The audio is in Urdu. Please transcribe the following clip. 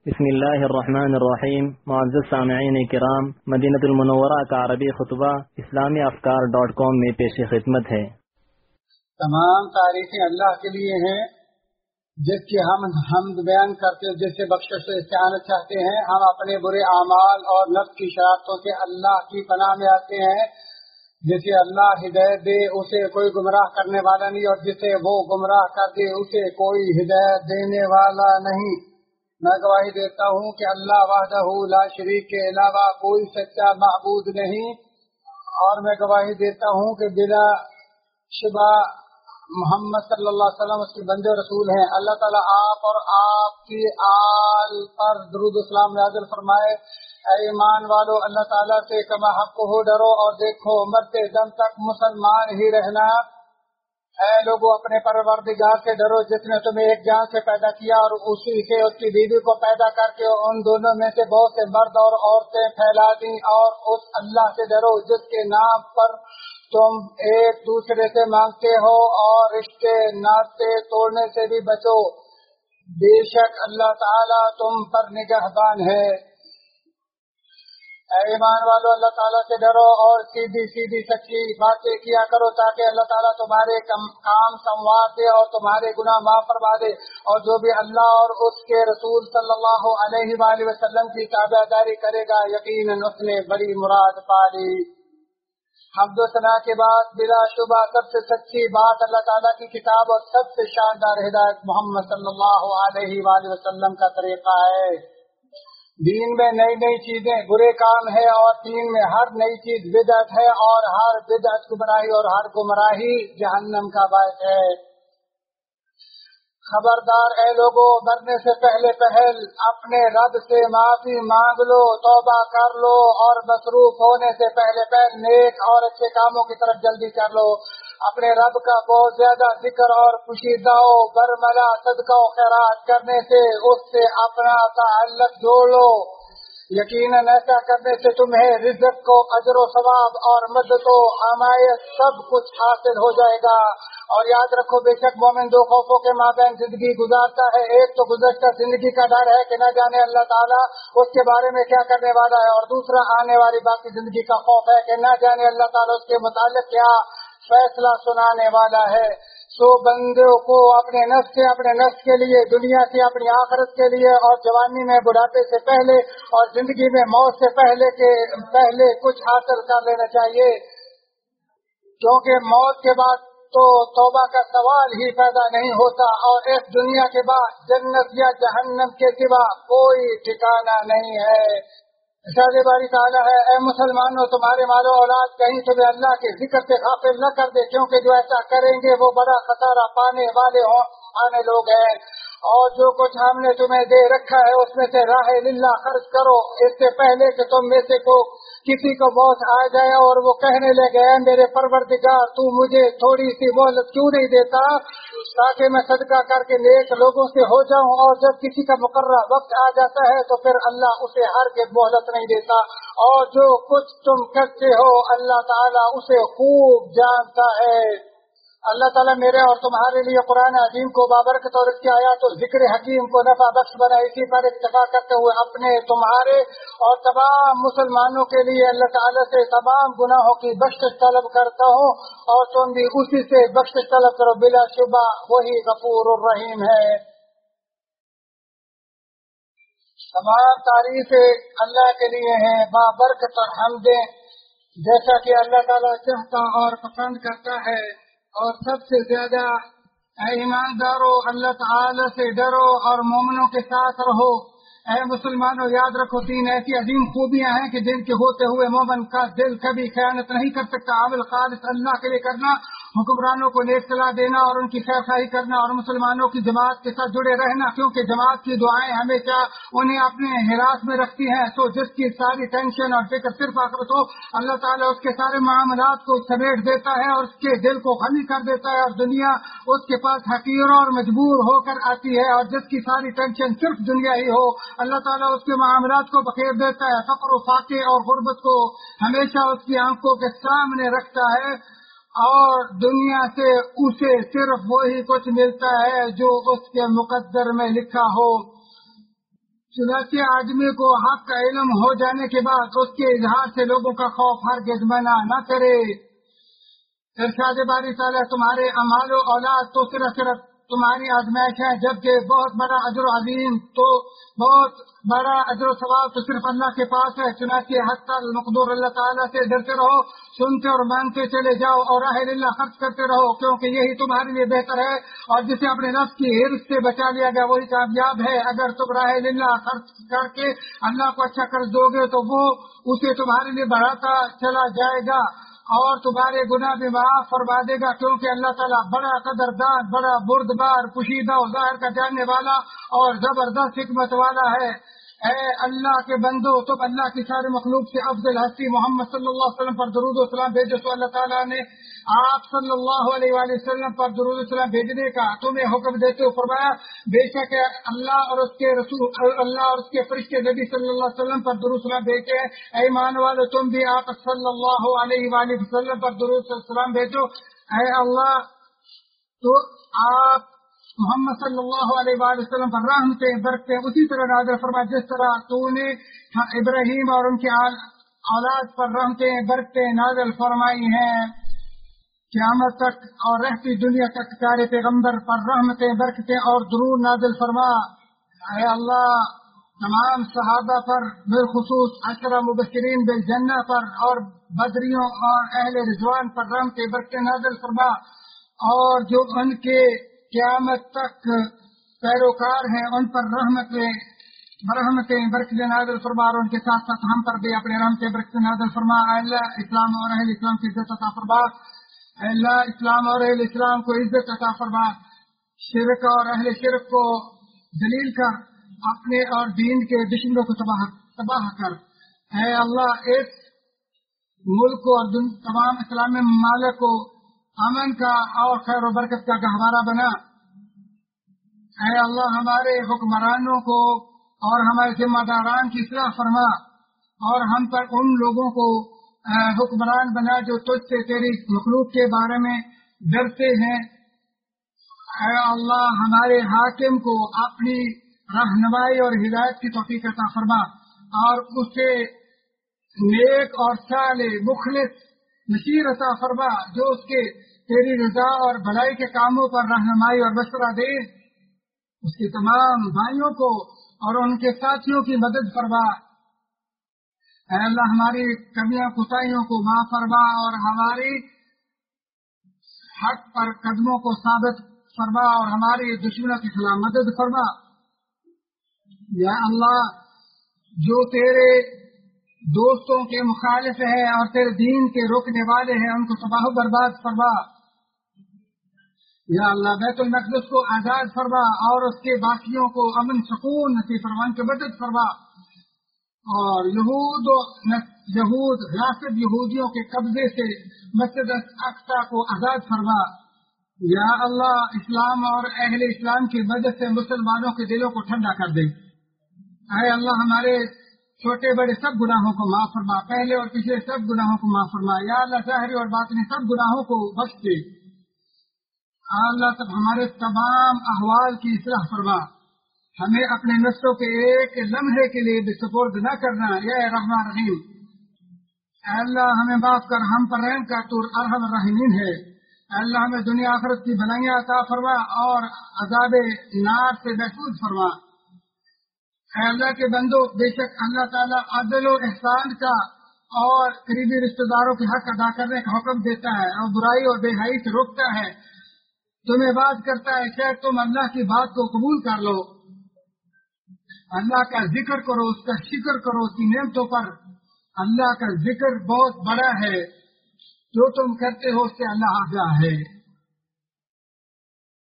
بسم اللہ الرحمن الرحیم۔ معزز سامعین کرام، مدینہ المنورہ کا عربی خطبہ اسلامیافکار.com میں پیش خدمت ہے۔ تمام تعریفیں اللہ کے لیے ہیں جس کی ہم حمد بیان کرتے ہیں، جس سے بخشش سے استعانت چاہتے ہیں۔ ہم اپنے برے اعمال اور نفس کی شرارتوں سے اللہ کی پناہ میں آتے ہیں۔ جسے اللہ ہدایت دے اسے کوئی گمراہ کرنے والا نہیں، اور جسے وہ گمراہ کر دے اسے کوئی ہدایت دینے والا نہیں۔ میں گواہی دیتا ہوں کہ اللہ وحدہ لا شریک کے علاوہ کوئی سچا معبود نہیں، اور میں گواہی دیتا ہوں کہ بلا شبہ محمد صلی اللہ علیہ وسلم اس کے بندے رسول ہیں۔ اللہ تعالیٰ آپ اور آپ کی آل پر درود اسلام نازل فرمائے۔ اے ایمان والو، اللہ تعالیٰ سے کما حق ہو ڈرو اور دیکھو مرتے دم تک مسلمان ہی رہنا۔ اے لوگوں، اپنے پروردگار سے ڈرو جس نے تمہیں ایک جان سے پیدا کیا اور اسی سے اس کی بیوی کو پیدا کر کے ان دونوں میں سے بہت سے مرد اور عورتیں پھیلا دیں، اور اس اللہ سے ڈرو جس کے نام پر تم ایک دوسرے سے مانگتے ہو، اور رشتے ناطے توڑنے سے بھی بچو۔ بے شک اللہ تعالیٰ تم پر نگہبان ہے۔ اے ایمان والو، اللہ تعالیٰ سے ڈرو اور سیدھی سیدھی سچی باتیں کیا کرو تاکہ اللہ تعالیٰ تمہارے کام سنوار دے اور تمہارے گناہ معاف فرما دے، اور جو بھی اللہ اور اس کے رسول صلی اللہ علیہ وآلہ وسلم کی تابعداری کرے گا یقیناً اس نے بڑی مراد پا لی۔ حمد و ثنا کے بعد بلا شبہ سب سے سچی بات اللہ تعالیٰ کی کتاب اور سب سے شاندار ہدایت محمد صلی اللہ علیہ وآلہ وسلم کا طریقہ ہے۔ دین میں نئی نئی چیزیں برے کام ہے، اور دین میں ہر نئی چیز بدعت ہے، اور ہر بدعت گمراہی اور ہر گمراہی جہنم کا باعث ہے۔ خبردار اے لوگوں، مرنے سے پہلے اپنے رب سے معافی مانگ لو، توبہ کر لو، اور مصروف ہونے سے پہلے نیک اور اچھے کاموں کی طرف جلدی کر لو۔ اپنے رب کا بہت زیادہ ذکر اور پوشیدہ و برملا صدقہ و خیرات کرنے سے اس سے اپنا تعلق جوڑ لو۔ یقیناً ایسا کرنے سے تمہیں رزق کو اجر و ثواب اور مدد و حمایت سب کچھ حاصل ہو جائے گا۔ اور یاد رکھو، بے شک مومن دو خوفوں کے مابین زندگی گزارتا ہے۔ ایک تو گزشتہ زندگی کا ڈر ہے کہ نہ جانے اللہ تعالیٰ اس کے بارے میں کیا کرنے والا ہے، اور دوسرا آنے والی باقی زندگی کا خوف ہے کہ نہ جانے اللہ تعالیٰ اس کے متعلق کیا فیصلہ سنانے والا ہے۔ سو بندوں کو اپنے نفس کے لیے، دنیا سے اپنی آخرت کے لیے، اور جوانی میں بڑھاپے سے پہلے اور زندگی میں موت سے پہلے کچھ حاصل کر لینا چاہیے، کیونکہ موت کے بعد تو توبہ کا سوال ہی پیدا نہیں ہوتا، اور اس دنیا کے بعد جنت یا جہنم کے سوا کوئی ٹھکانہ نہیں ہے۔ ارشاد باری تعالیٰ ہے، اے مسلمانوں، تمہارے مال و اولاد کہیں تمہیں اللہ کے ذکر سے غافل نہ کر دے، کیونکہ جو ایسا کریں گے وہ بڑا خسارہ پانے والے آنے لوگ ہیں۔ اور جو کچھ ہم نے تمہیں دے رکھا ہے اس میں سے راہ للہ خرچ کرو، اس سے پہلے کہ تم میں سے کسی کو موت آ جائے اور وہ کہنے لگے، اے میرے پروردگار، تو مجھے تھوڑی سی مہلت کیوں نہیں دیتا تاکہ میں صدقہ کر کے نیک لوگوں سے ہو جاؤں۔ اور جب کسی کا مقررہ وقت آ جاتا ہے تو پھر اللہ اسے ہرگز مہلت نہیں دیتا، اور جو کچھ تم کرتے ہو اللہ تعالیٰ اسے خوب جانتا ہے۔ اللہ تعالیٰ میرے اور تمہارے لیے قرآن عظیم کو بابرکت اور اس کی آیات اور ذکر حکیم کو نفع بخش بنائے۔ اسی پر اتفاق کرتے ہوئے اپنے، تمہارے اور تمام مسلمانوں کے لیے اللہ تعالیٰ سے تمام گناہوں کی بخشش طلب کرتا ہوں، اور تم بھی اسی سے بخشش طلب کرو، بلا شبہ وہی غفور الرحیم ہے۔ تمام تعریفیں اللہ کے لیے ہیں، بابرکت اور حمدیں، جیسا کہ اللہ تعالیٰ چاہتا اور پسند کرتا ہے۔ اور سب سے زیادہ اے ایماندارو، اللہ تعالی سے ڈرو اور مومنوں کے ساتھ رہو۔ اے مسلمانوں، یاد رکھو، تین ایسی عظیم خوبیاں ہیں کہ جن کے ہوتے ہوئے مومن کا دل کبھی خیانت نہیں کر سکتا۔ عمل خالص اللہ کے لیے کرنا، حکمرانوں کو نیک صلاح دینا اور ان کی خیرخواہی کرنا، اور مسلمانوں کی جماعت کے ساتھ جڑے رہنا، کیونکہ جماعت کی دعائیں ہمیشہ انہیں اپنے حراس میں رکھتی ہیں۔ تو جس کی ساری ٹینشن اور فکر صرف آخرت ہو، اللہ تعالیٰ اس کے سارے معاملات کو سمیٹ دیتا ہے اور اس کے دل کو غنی کر دیتا ہے، اور دنیا اس کے پاس حقیر اور مجبور ہو کر آتی ہے۔ اور جس کی ساری ٹینشن صرف دنیا ہی ہو، اللہ تعالیٰ اس کے معاملات کو بخیر دیتا ہے، فقر و فاقے اور غربت کو ہمیشہ اس کی آنکھوں کے سامنے رکھتا ہے، اور دنیا سے اسے صرف وہی کچھ ملتا ہے جو اس کے مقدر میں لکھا ہو۔ चुनाचे आदमी को हक का इल्म हो जाने के बाद उसके इजहार से लोगों का खौफ हरगिज मना न करे। इरशाद बारी ताला तुम्हारे अमाल और औलाद तो सिर्फ तुम्हारी आजमाइश है, जबकि बहुत बड़ा अजर अजीम तो बहुत बड़ा अजर सवाब तो सिर्फ अल्लाह के पास है। चुनाचे हत्ता मकदूर अल्लाह ताला से डरते रहो, सुनते और मानते चले जाओ और राह अल्लाह खर्च करते रहो, क्योंकि यही तुम्हारे लिए बेहतर है। और जिसे अपने नफ्स की हिर्स से बचा लिया गया वही कामयाब है। अगर तुम राह अल्लाह खर्च करके अल्लाह को अच्छा कर्ज दोगे तो वो उसे तुम्हारे लिए बढ़ाता चला जाएगा और तुम्हारे गुनाह भी माफ फरमा देगा, क्योंकि अल्लाह ताला बड़ा कदरदान, बड़ा बुर्दबार, पुशीदा और जाहिर का जानने वाला और जबरदस्त हिकमत वाला है। ऐ अल्लाह के बंदो, तुम अल्लाह की सारे मखलूक से अफजल हस्ती मोहम्मद सल्लल्लाहु अलैहि वसल्लम पर दुरूद और सलाम भेजो, तो अल्लाह ताला ने आप सल्लल्लाहु अलैहि वसल्लम पर दुरूद और सलाम भेजने का तुम्हें हुक्म देते हो फरमाया, बेशक अल्लाह और उसके रसूल, अल्लाह और उसके फरिश्ते नबी सल्लल्लाहु अलैहि वसल्लम पर दुरूद सलाम भेजते हैं। ऐ ईमान वालों, तुम भी आप सल्लल्लाहु अलैहि वसल्लम पर दुरूद और सलाम भेजो। ऐ अल्लाह, तो आप मोहम्मद सल्लल्लाहु अलैहि वसल्लम पर रहमतें बरकतें उसी तरह नाज़िल फरमा जिस तरह तूने इब्राहीम और उनके औलाद पर रहमतें बरकतें नाज़िल फरमाई हैं। क़यामत तक और रहती दुनिया तक सारे पैगम्बर पर रहमतें बरकतें और दुरूद नाज़िल फरमा। ऐ अल्लाह, तमाम सहाबा पर, बिलखुसूस अशरा मुबश्शिरीन बिल जन्नह पर और बदरियों और अहले रिजवान पर रहमतें बरकतें नाज़िल फरमा, और जो उनके क़यामत तक पैरोकार हैं उन पर रहमतें बरकतें नाज़िल फरमा, और उनके साथ साथ हम पर भी अपने रहमतें बरकतें नाज़िल फरमा। अल्लाह इस्लाम और अहले इस्लाम की इज्जत अता फरमा। अल्लाह इस्लाम और अहले इस्लाम को इज्जत अता फरमा। शिरक और अहले शिरक को जलील कर अपने और दीन के दुश्मनों को तबाह कर। है अल्लाह, इस मुल्क और तमाम इस्लामी ममालिक को अमन का और खैर और बरकत का गहवारा बना। है अल्लाह, हमारे हुक्मरानों को और हमारे जिम्मेदारान की इस्लाह फरमा, और हम पर उन लोगों को हुक्मरान बना जो तुझसे तेरी मखलूक के बारे में डरते हैं। है अल्लाह, हमारे हाकिम को अपनी रहनुमाई और हिदायत की तौफीक अता फरमा, और उसे नेक और सालेह मुखलिस नसीर अता फरमा, जो उसके तेरी रजा और भलाई के कामों पर रहनुमाई और मशवरा दे। उसके तमाम भाइयों को और उनके साथियों की मदद फरमा। ऐ अल्लाह, हमारी कमियां कुताहियों को माफ फरमा और हमारी हक पर कदमों को साबित फरमा, और हमारे दुश्मनों के खिलाफ मदद फरमा। या अल्लाह, जो तेरे दोस्तों के मुखालिफ है और तेरे दीन के रोकने वाले हैं उनको तबाह बर्बाद फरमा। या अल्लाह, बैतुल मक़दिस को आजाद फरमा और उसके बाकियों को अमन सुकून नसीब फरमा, की मदद फरमा, और यहूद राशिद यहूदियों के कब्जे से मस्जिद अक़सा को आजाद फरमा। या अल्लाह, इस्लाम और अहले इस्लाम की मदद से मुसलमानों के दिलों को ठंडा कर दे। ऐ अल्लाह, हमारे छोटे बड़े सब गुनाहों को माफ फरमा, पहले और पिछले सब गुनाहों को माफ फरमा। या अल्लाह, ज़ाहिरी और बातिनी सब गुनाहों को बख्श दे। अल्लाह, तब हमारे तमाम अहवाल की इस्लाह फरमा। हमें अपने नफ्सों के एक लम्हे के लिए भी सुपुर्द न करना। या रहमान रहीम, अल्लाह हमें माफ कर, हम पर रहम कर, तू अरहम राहिमीन है। अल्लाह, हमें दुनिया आखिरत की भलाइयां अता फरमा और अज़ाब नार से महफूज फरमा। अल्लाह के बंदो, बेशक अल्लाह ताला अदल और एहसान का और करीबी रिश्तेदारों के हक अदा करने का हुक्म देता है और बुराई और बेहयाई से रोकता है। तुम्हें बात करता है, शायद तुम अल्लाह की बात को कबूल कर लो। अल्लाह का जिक्र करो, उसका शिक्र करो, उसकी नेमतों पर। अल्लाह का जिक्र बहुत बड़ा है, जो तुम करते हो उससे अल्लाह आगाह है।